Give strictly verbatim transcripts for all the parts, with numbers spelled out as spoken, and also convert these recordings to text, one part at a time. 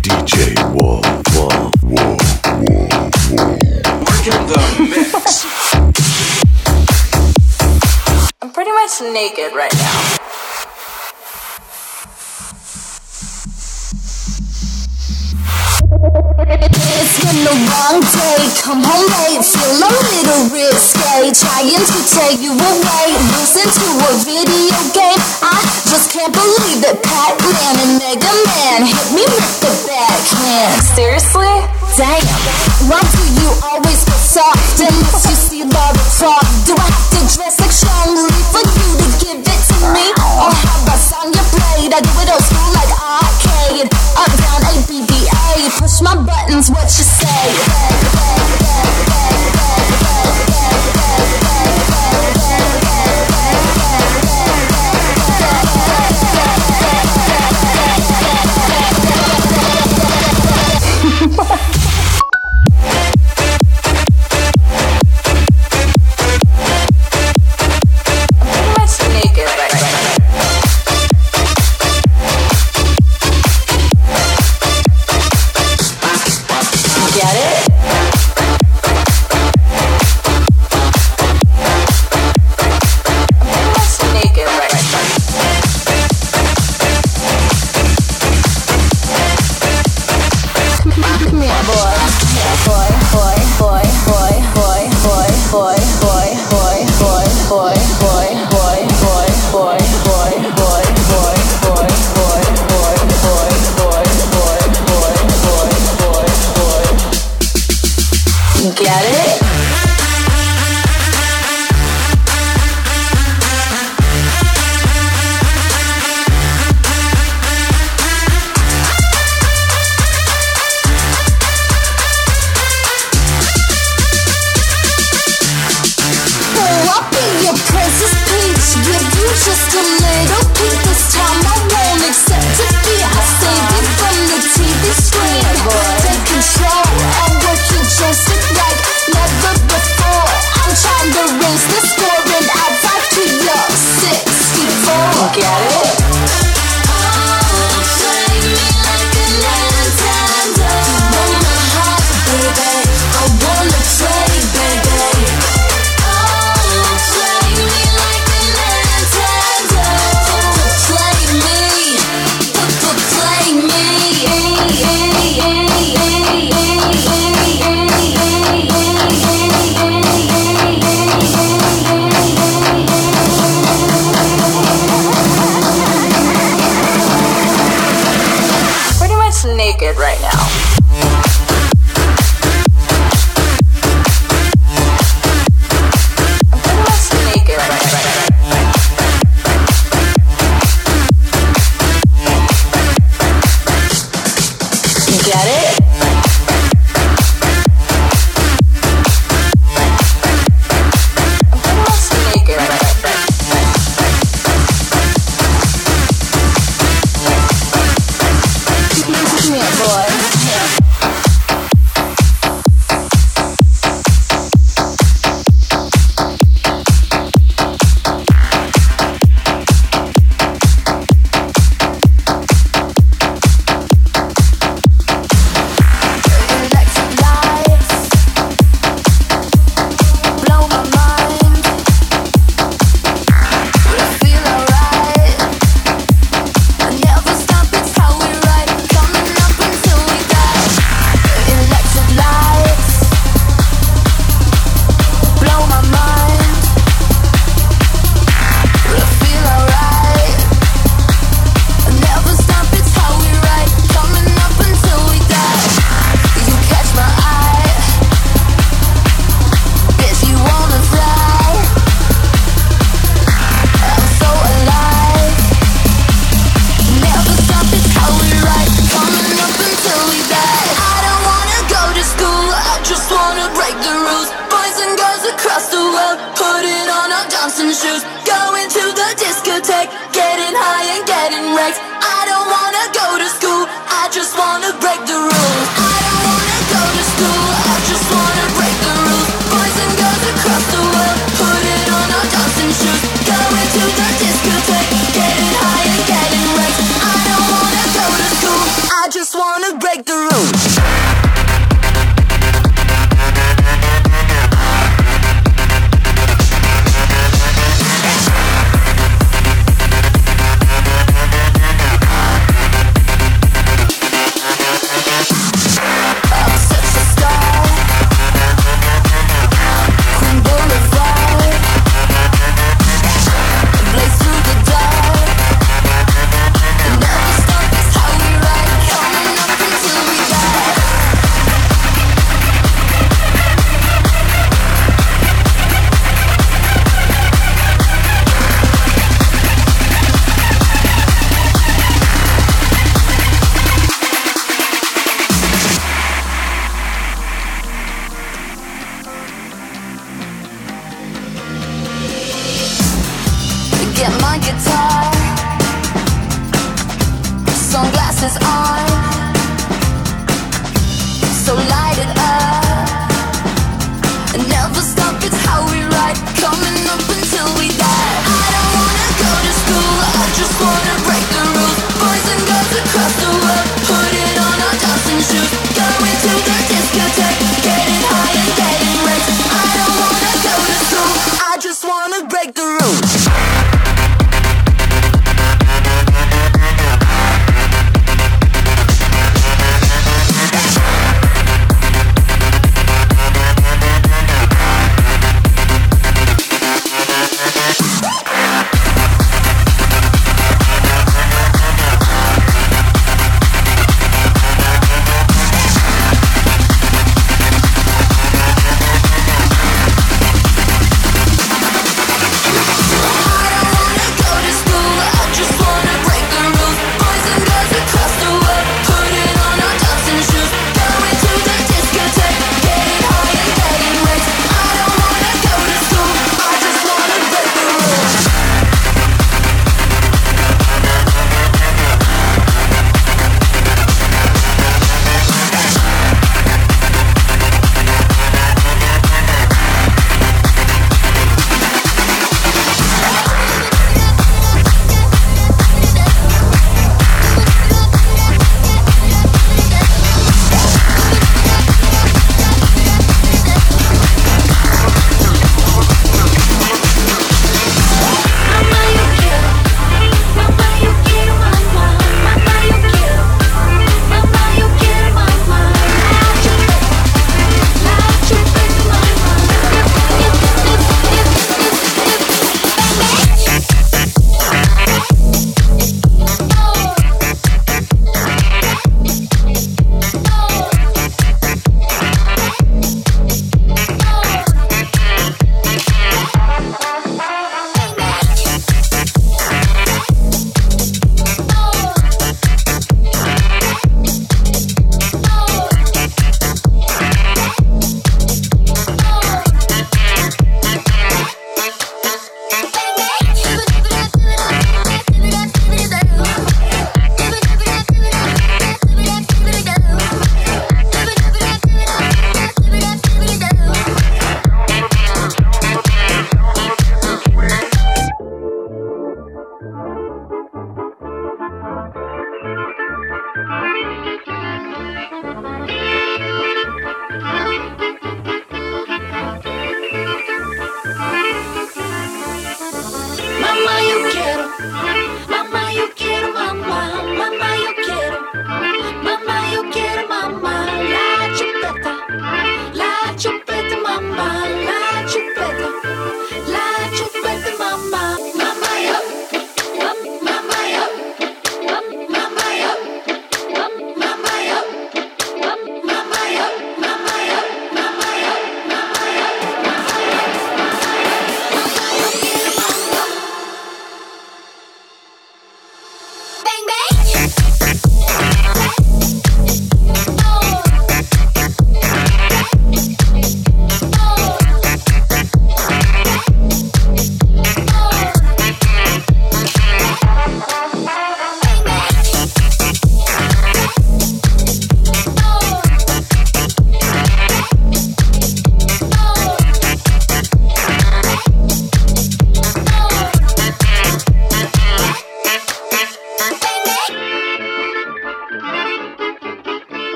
D J Wall, Wall, Wall, Wall, Wall. Working the mix. I'm pretty much naked right now. It's been a long day, come home late, feel a little risque. Trying to take you away, listen to a video game. I just can't believe that Pac-Man and Mega Man hit me with the backhand. Seriously? Damn, why do you always go soft unless you see love talk? Do I have to dress like Sean-Lee for you to give it to me? Or have a song you played? I do it old school like arcade. Up, down, A, B, B, A. Push my buttons, what you say? Naked right now. just wanna break the rules. How we ride, coming up until we die.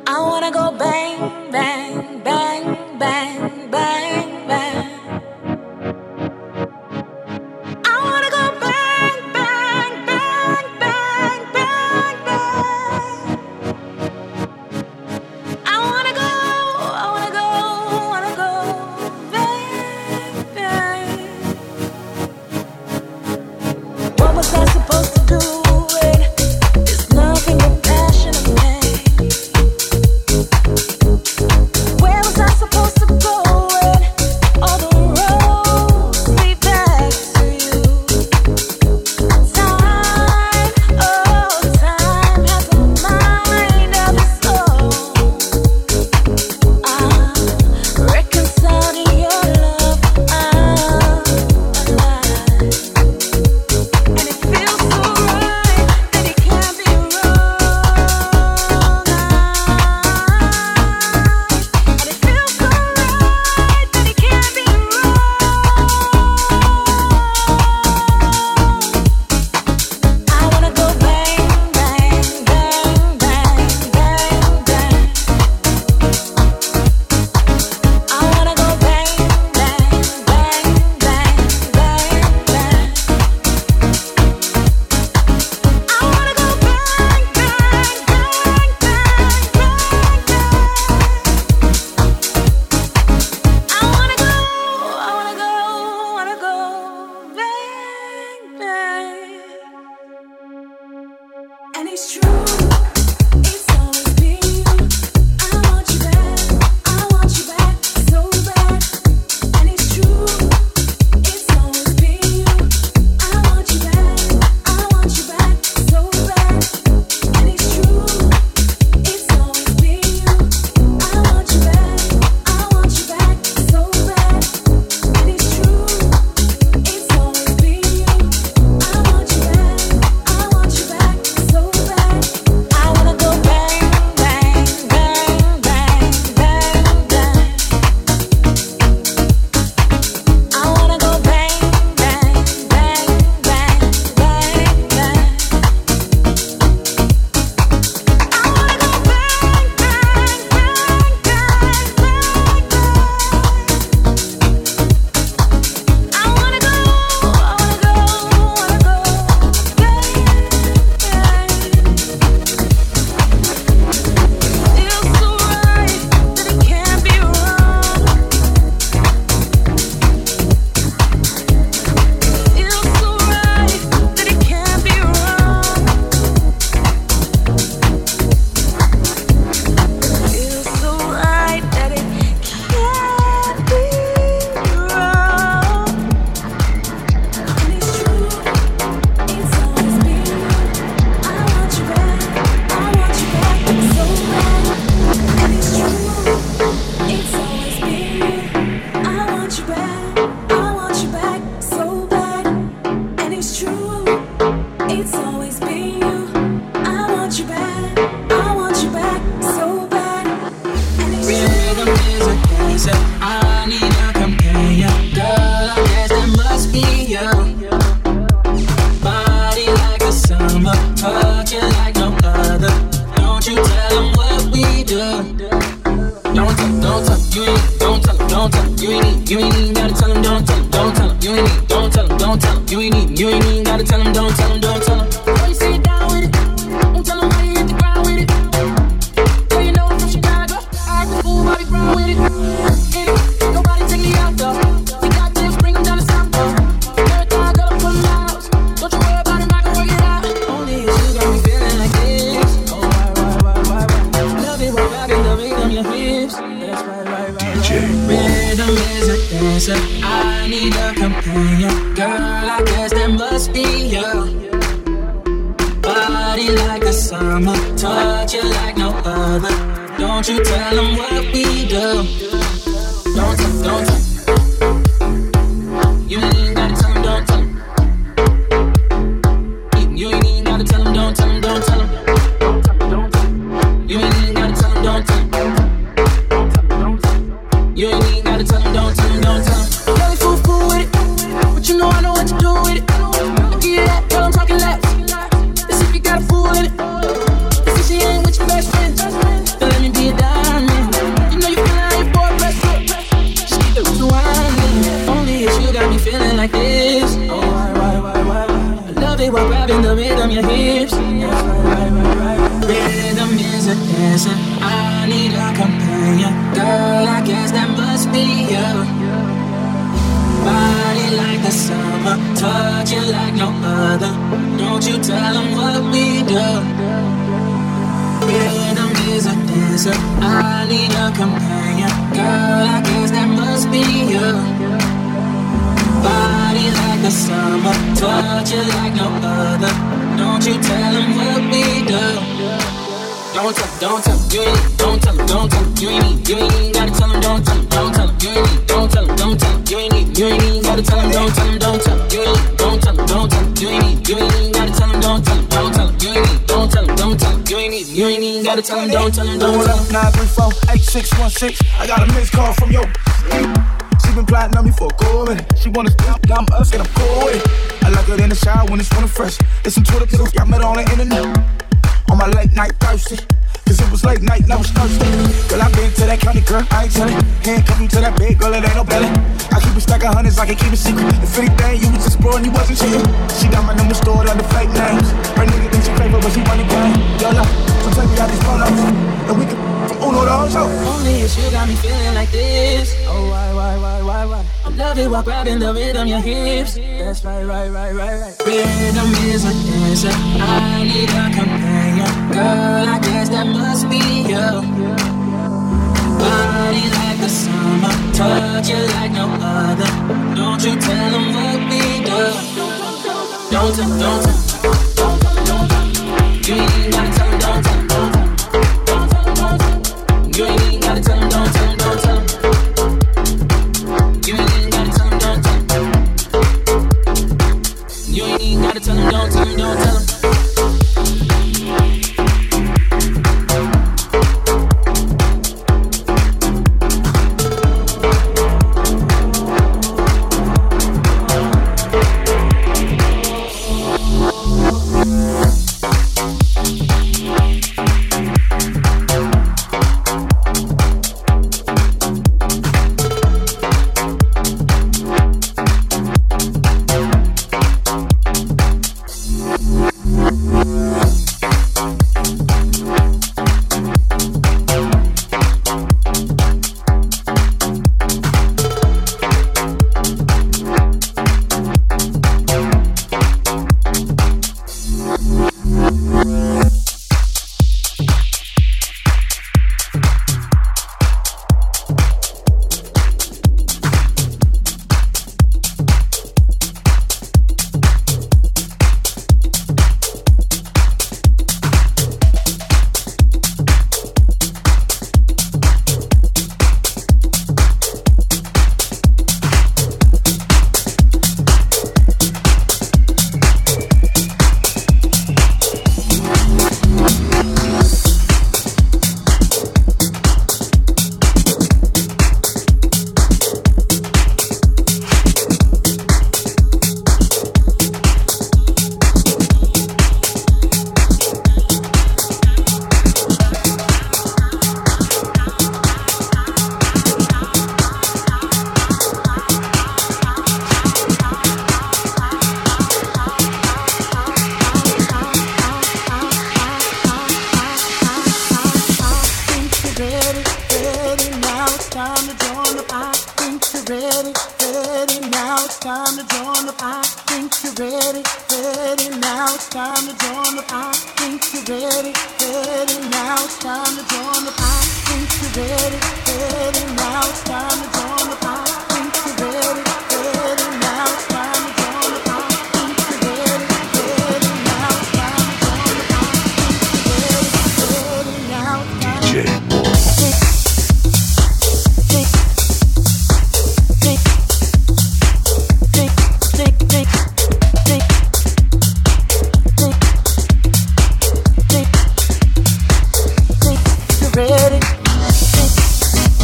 Let me be answer. I need a companion. Girl, I guess that must be you. Body like the summer, touch it like no other. Don't you tell him what we do. Don't tell him, don't tell him, you ain't, don't tell him, don't tell him, you ain't need, you ain't even gotta tell him, don't tell him, don't tell him, you ain't need, don't tell him, don't tell him, you ain't need, you ain't even gotta tell him, don't tell him, don't tell him, you ain't, don't tell him, don't tell him, you ain't need, you ain't even gotta tell him, don't tell him, don't tell him, you ain't need, don't tell him, don't tell him, you ain't need, you ain't even gotta tell him, don't tell him, don't tell him. nine three four eight six one six. I got a missed call from your. She been plotting on me for a cool minute. She wanna stop, I'm us, and I'm cool with it. I like it in the shower when it's running fresh. It's some Twitter pics, I met her on the internet. On my late night thirsty. Cause it was late night and I was thirsty. Girl, I been to that county, girl, I ain't tellin'. Handcuff me to that bed, girl, it ain't no belly. I keep a stack of hundreds, I can keep it secret. If anything, you was exploring, you wasn't cheating. She got my number stored under fake names. Her nigga thinks she crazy, but she run the game. Yo, love, so take me out these photos. And we can from Uno to Ocho. Only if you got me feeling like this. Oh, why, why, why, why, why? I love it while grabbing the rhythm, your hips. That's right, right, right, right, right. Rhythm is an answer. I need a companion. Girl, I guess that must be you. Body like the summer, touch you like no other. Don't you tell them what we do. Don't tell, don't tell, don't tell, don't tell. You ain't even gotta tell them, don't tell them, don't tell them. Don't tell them, don't tell them. You ain't even gotta tell them, don't tell them, don't tell them. You ain't even gotta tell them, don't tell them. You ain't even gotta tell them, don't tell them, don't tell them. Ready?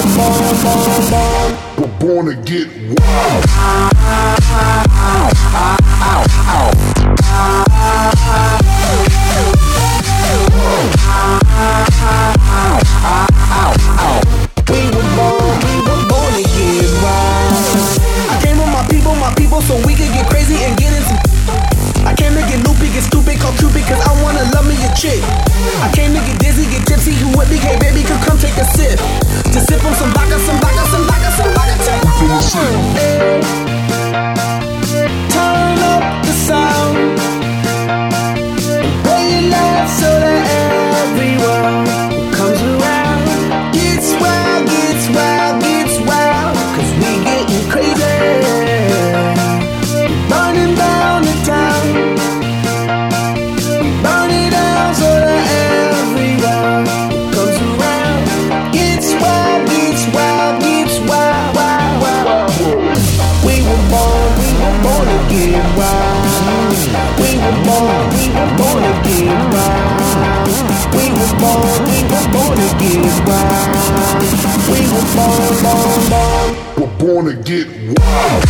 We're born to get wild. We were born, we were born to get wild. I came with my people, my people, so we could get crazy and get into. I came to get loopy, get stupid, call Cupid, cause I wanna love me a chick. I came to get dizzy, get tipsy, who with me, hey baby, could come take a sip. To sip on some vodka, some vodka, some vodka, some vodka, take hey. Turn up the sound and play it loud so that everyone comes around. Gets wild, gets wild, gets wild, cause we getting crazy. Burning down the town, burn it down so that everyone comes around. Gets wild, gets wild, gets wild, wild, wild. We were born, we were born to get wild. We were born, we were born to get wild. We were born, we were born to get wild. We were born, born, born. We're born to get wild.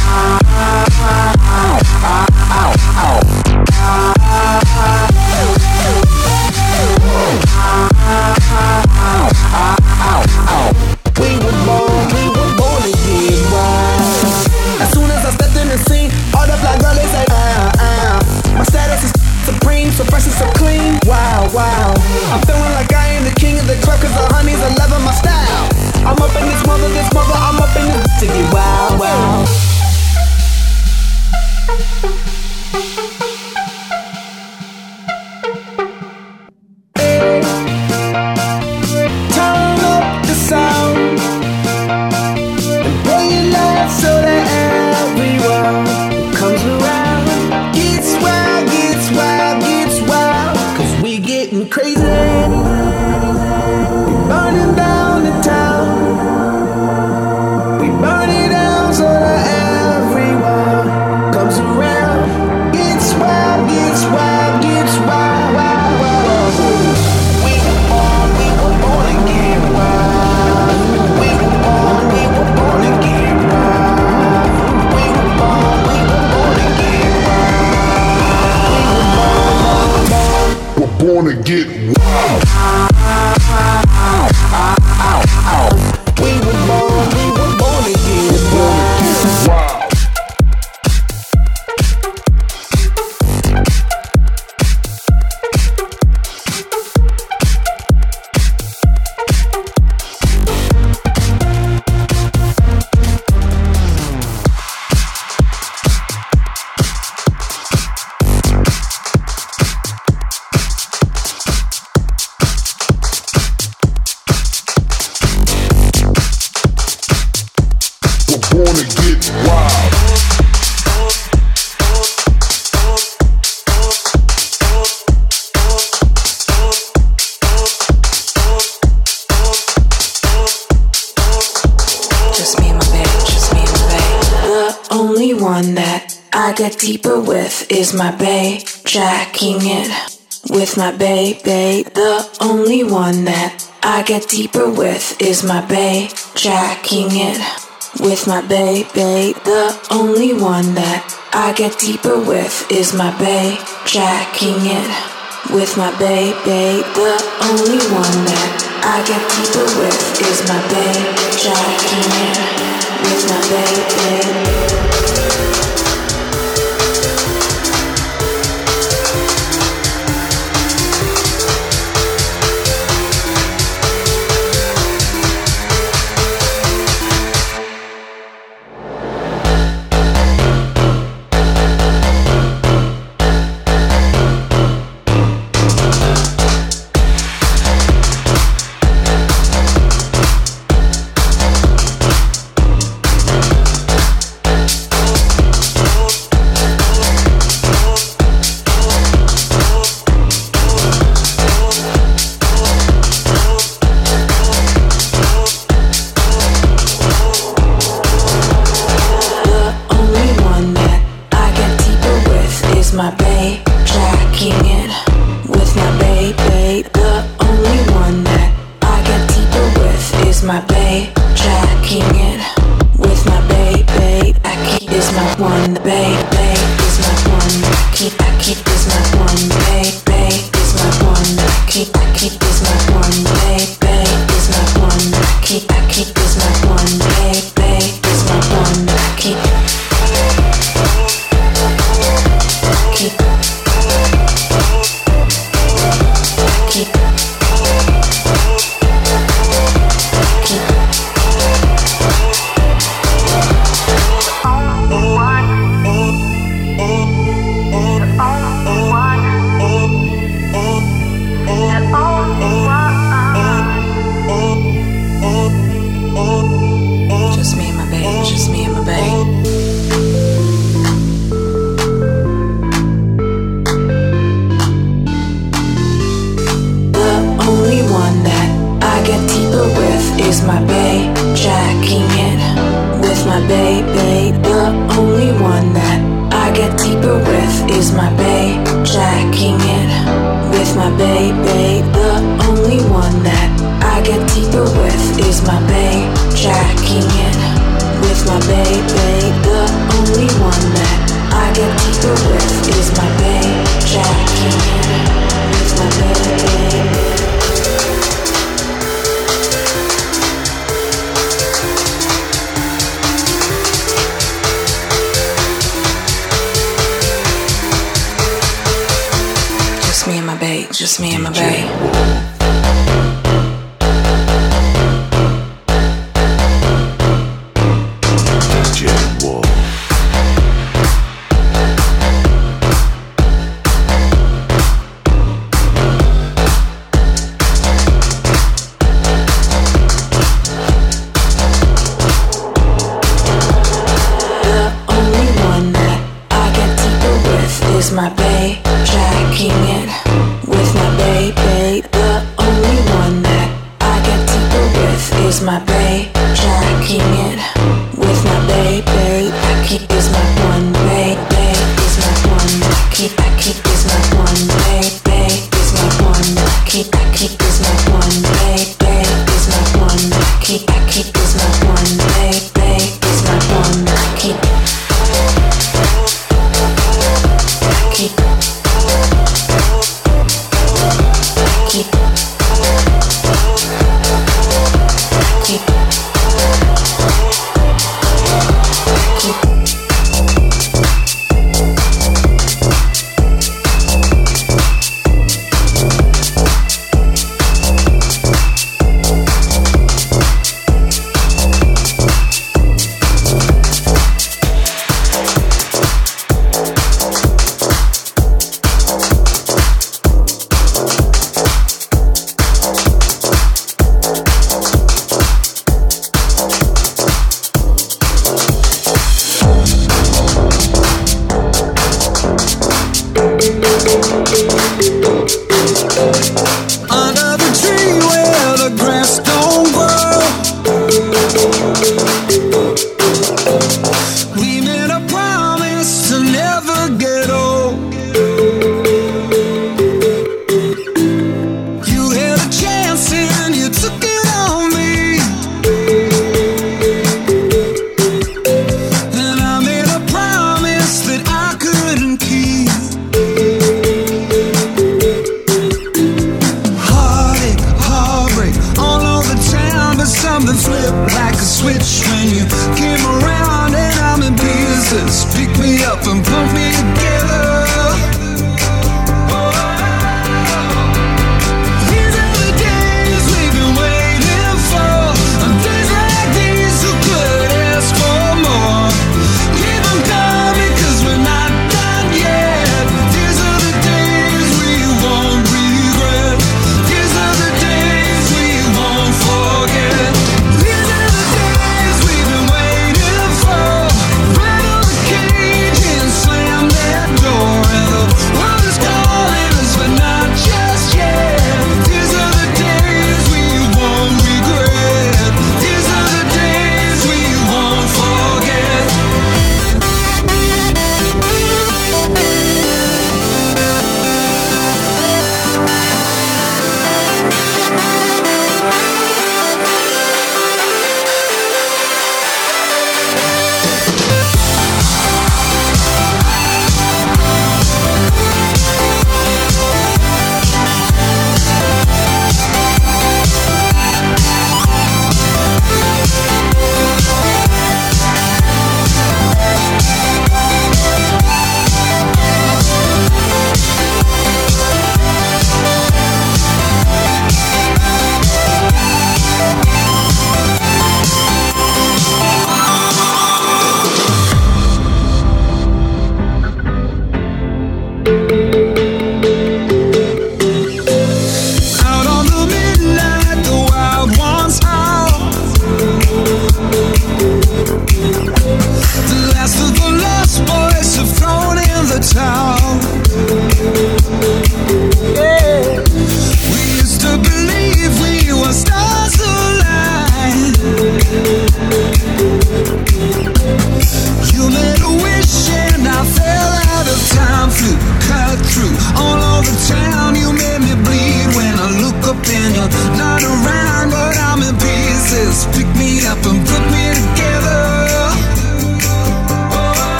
We were born, we were born to get wild. As soon as I stepped in the scene, all the black girls they say, uh, uh. My status is supreme, so fresh and so clean. Wow, wow. I'm feeling like I am the king of the club, cause the honeys are loving my style. I'm up in this mother, this mother, I'm up in this to get wild, wow. Hey, turn up the sound and play it loud so that everyone comes around. Gets wild, gets wild, gets wild, cause we getting crazy. We burning down the town. We burn it down so that everyone comes around. Gets wild, gets wild, gets wild, wild, wild. We were born, we were born to get wild. We were born, we were born to get wild. We were born, we were born to get wild. We were born, born, born. We're born to get wild. We were born, we were born to get wild. Wild. Born to get wild. Just me and my babe, just me and my babe. The only one that I get deeper with is my babe. Jacking it with my babe, babe. The only one that I get deeper with is my babe. Jacking it with my babe, babe. The only one that I get deeper with is my babe. Jacking it with my babe, babe. The only one that I get deeper with is my babe. Jacking it with my babe, babe. my babe. is my bae, jacking it with my bae, bae. The only one that I get deeper with is my bae, jacking it with my bae, bae. The only one that I get deeper with is my bae, jacking it with my bae, bae. The only one that I get deeper with is my bae, jacking it with my bae, bae. Just me and my bae, just me and my bae. My bae, jacking it with my bae, bae. The only one that I get deeper with is my bae, jacking it with my bae, bae. I keep is my one bae, bae is my one. I keep, I keep is my one bae, bae is my one. I keep, I keep is my one bae, bae is my one. I keep, I keep is my one bae, bae is my one. I keep. Keep, keep, keep, keep. These are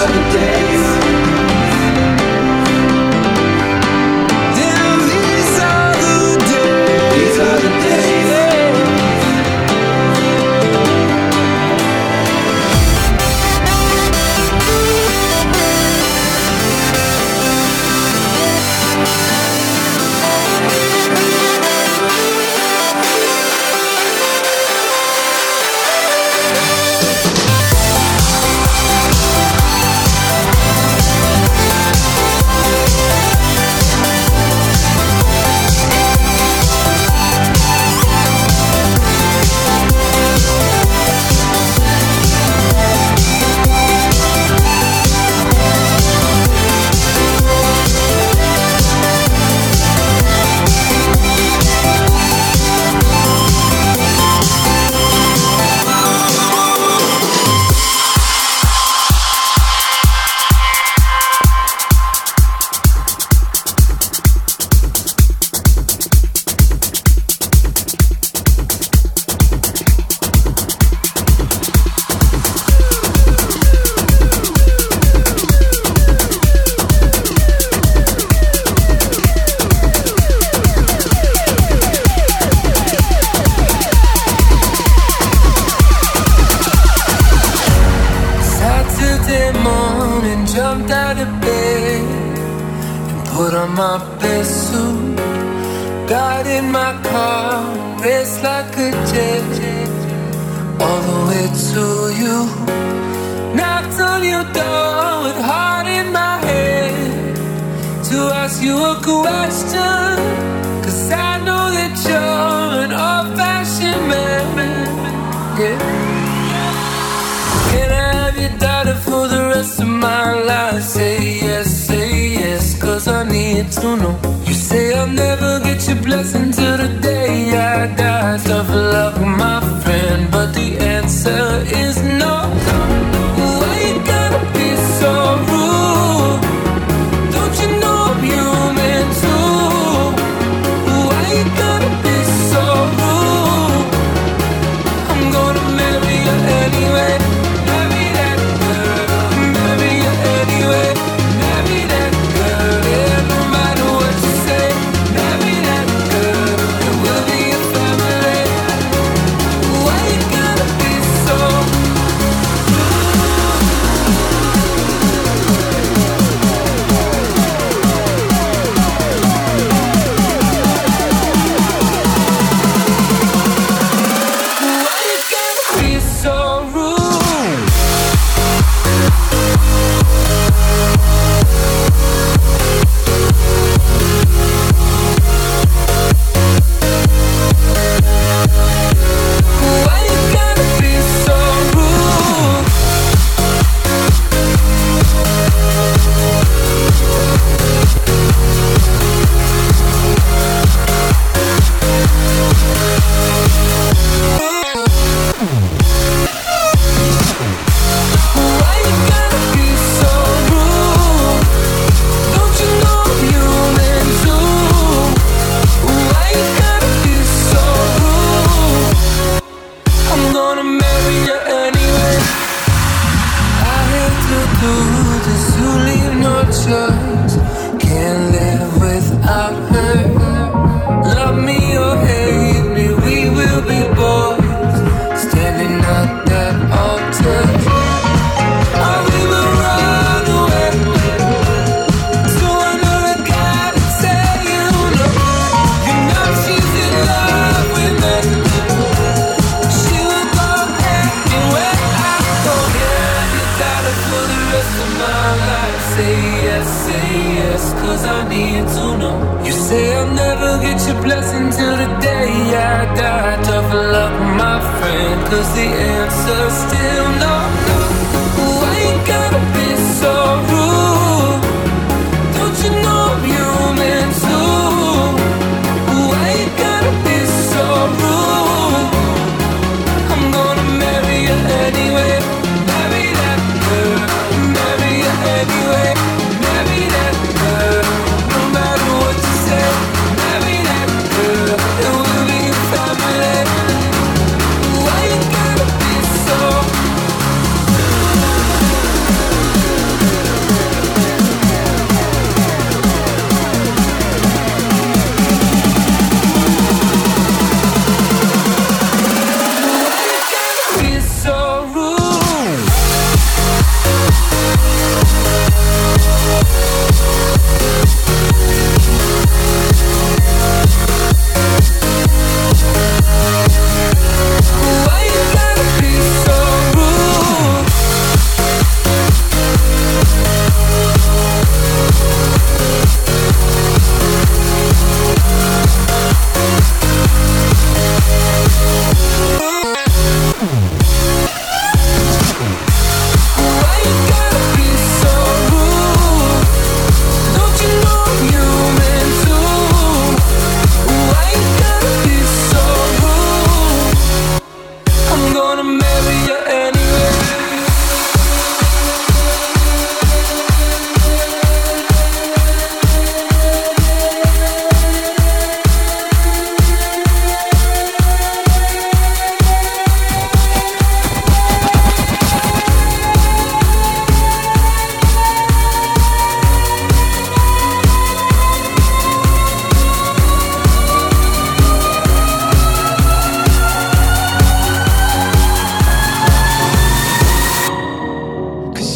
are the days. Damn, these are the days. These are the days. Why you gotta be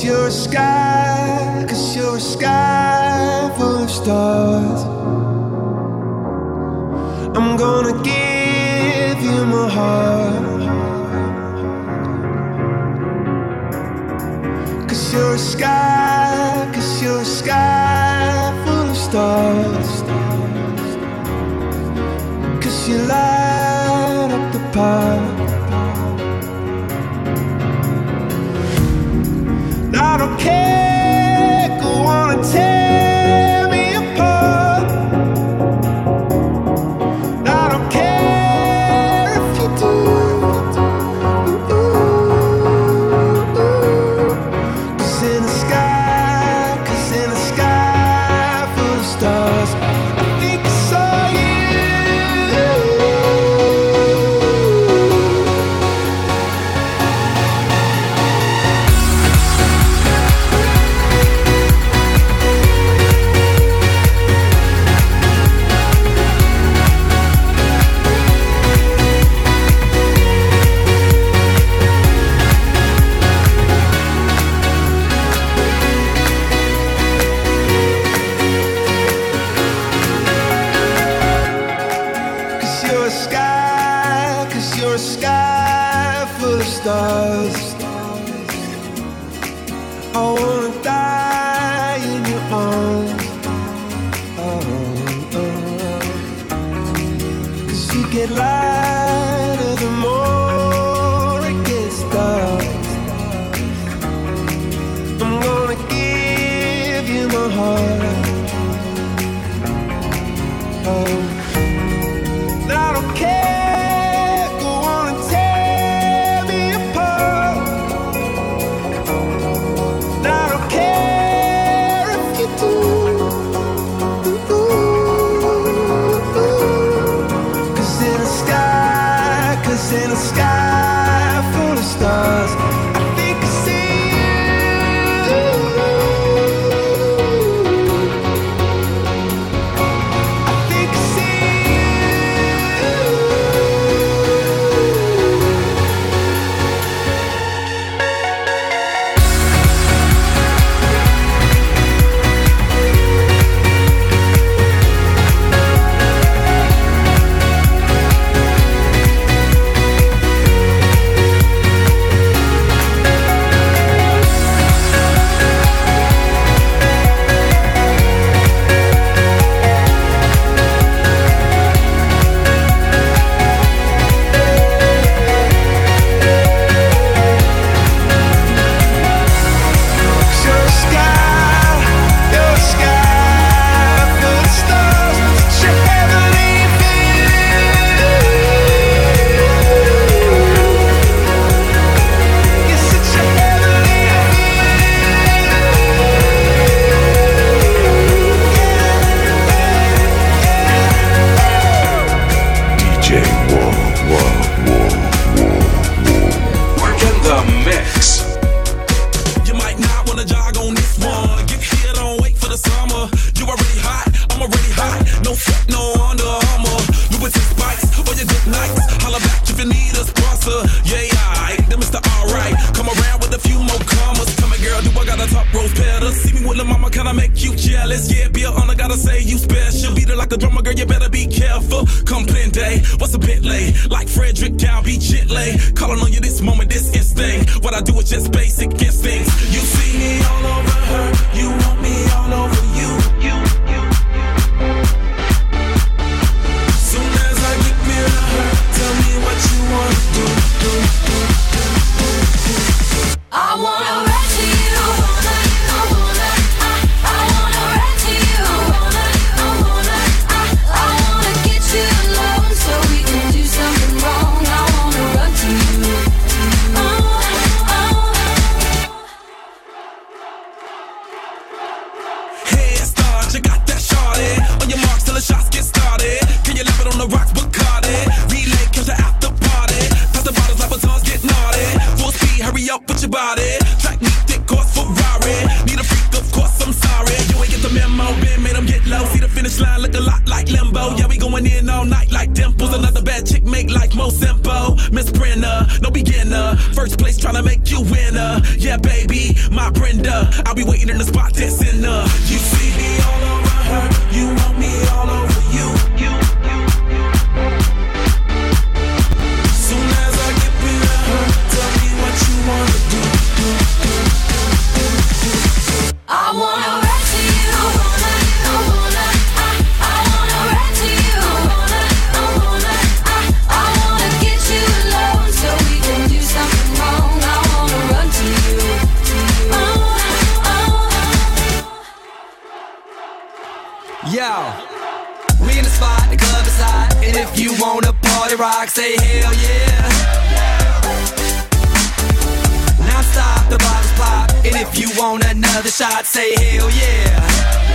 Cause you're a sky, cause you're a sky full of stars. I'm gonna give you my heart. Cause you're a sky, cause you're a sky full of stars. Cause you light up the park. I don't care, go on and tear me apart. I don't care if you do. Cause in the sky, cause in the sky full of stars, I think I saw you. Stars. I wanna die in your arms. Oh, oh. Cause you get lighter the more it gets dark. I'm gonna give you my heart. Oh, I don't care. In a sky full of stars, I think I see you. I think I see See the finish line look a lot like limbo. Yeah, we going in all night like dimples. Another bad chick make life more simple. Miss Brenda, no beginner. First place tryna make you winner. Yeah, baby, my Brenda. I'll be waiting in the spot that's in her. You see me all over her. You want me all over you. You, you, you. Soon as I get rid of her, tell me what you wanna do. do, do, do, do, do. I wanna rap to you. I wanna, I wanna, I, I wanna rap to you. I wanna, I wanna, I, I wanna get you alone so we can do something wrong. I wanna run to you. I wanna, I wanna. Yo, we in the spot, the club is hot, and if you wanna party rock, say hell yeah. Non-stop, the bottles pop, and if you want another shot, say hell yeah.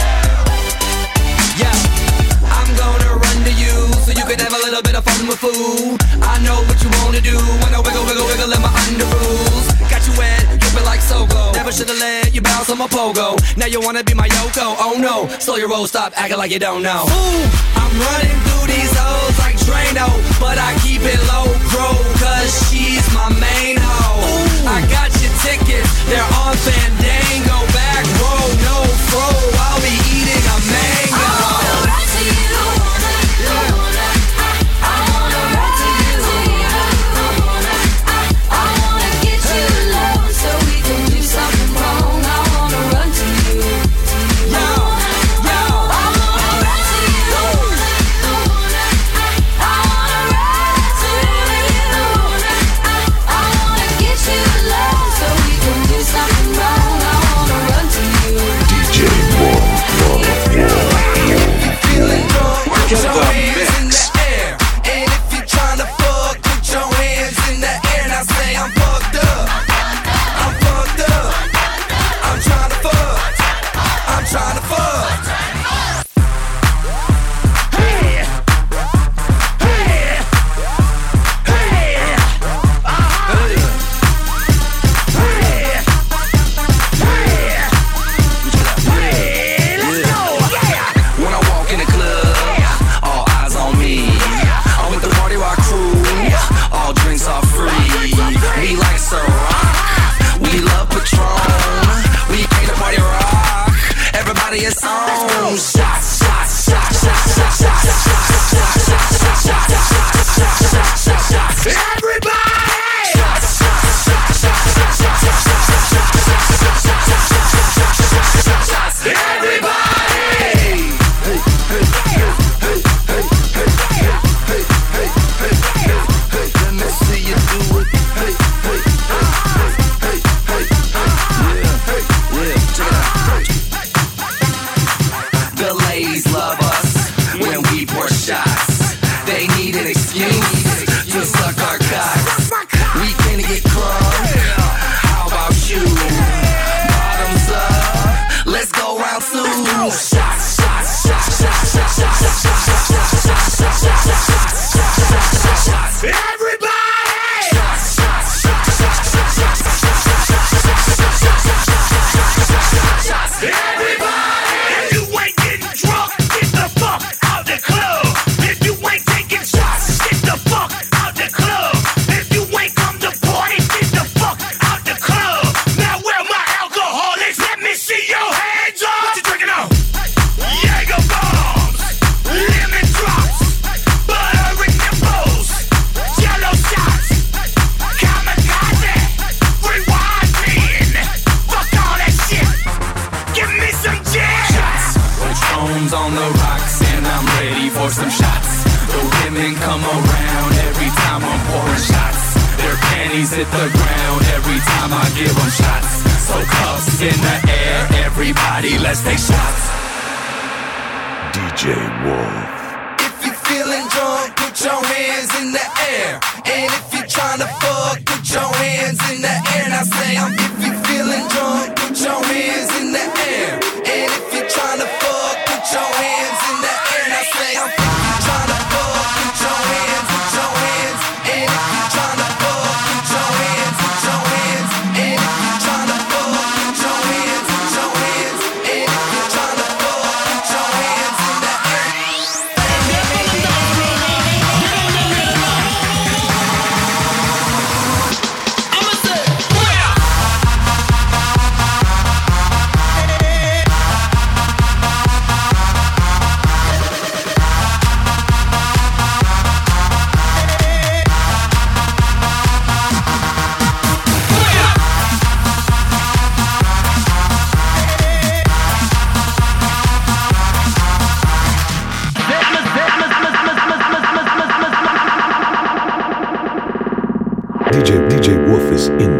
Yeah, I'm gonna run to you, so you can have a little bit of fun with food. I know what you wanna do, wanna wiggle, wiggle, wiggle in my underoos. Got you wet, dripping like Sogo. Never should've let you bounce on my pogo. Now you wanna be my Yoko, oh no. Slow your roll, stop acting like you don't know. Ooh, I'm running through these hoes like Drano, but I keep it low pro, cause she's my main hoe. Ooh. I got your tickets, they're on Fandango. Back row, no fro, I'll be eating a mango. I wanna rap to you. I wanna, I wanna, I, I wanna rap to you. I wanna, I, I wanna get you alone so we can do something wrong. I wanna run to you. Yo, yo, I wanna rap to you. I wanna, I, I wanna rap to you. I wanna, I, I wanna get you alone so we can do something wrong. I wanna run to you. D J Wall, Wall, feeling drunk, put Working your the hands in mix. the air. And if you're trying to fuck, put your hands in the air. Now say I'm fucked up. I'm fucked up. I'm trying to fuck. I'm trying to fuck. Hey, hey, hey, uh-huh. Hey, hey, hey, let's go. Yeah. When I walk in the club, all eyes on me. I'm with the party rock crew, all drinks are free. We like Ciroc, we love Patron. We came to party rock, everybody is on. Shots, shots, shots, shots, shots, shots, shots, shots, shots, shots, shots, shots, shots. Everybody! Shots, shots, shots, shots, shots, shots, shots, shots, shots, shots, shots, shots. Everybody! Let me see you do it. Hey, hey, hey, hey, hey, hey, yeah, yeah, check it out. The ladies love us when we pour shots. They need an excuse to suck our cocks. We can get crunk. How about you? Bottoms up. Let's go round two. Shots, shots, shots, shots, shots, shots, shots, shots, shots, shots, shots, shots, shots, shots. Everybody! Shots, shots, shots, shots, shots, shots, shots, shots, shots, shots. Everybody! If you ain't getting drunk, get the fuck out the club. If you ain't taking shots, get the fuck out the club. If you ain't come to party, get the fuck out the club. Now where my alcoholics? Let me see your hands up. What you drinking on? Jaeger bombs, lemon drops, buttery nipples, jello shots, kamikaze, rewind me. Fuck all that shit. Give me some jazz. Shots, Patron's on the rocks, and I'm ready for some shots. The women come around every time I'm pouring shots. Their panties hit the ground every time I give them shots. So cuffs in the air, everybody, let's take shots. D J Wall. If you're feeling drunk, put your hands in the air. And if you're trying to fuck, put your hands in the air. Now say I'm if you're feeling drunk, put your hands in the air. And if you're trying to fuck, put your hands in the air. Now say I'm if you're trying to fuck, put your hands, put your hands. And if you're trying to fuck, put your hands, put your hands. And if you're trying to fuck, put your hands, put your hands. And if you're trying to fuck, put your hands in the air. is in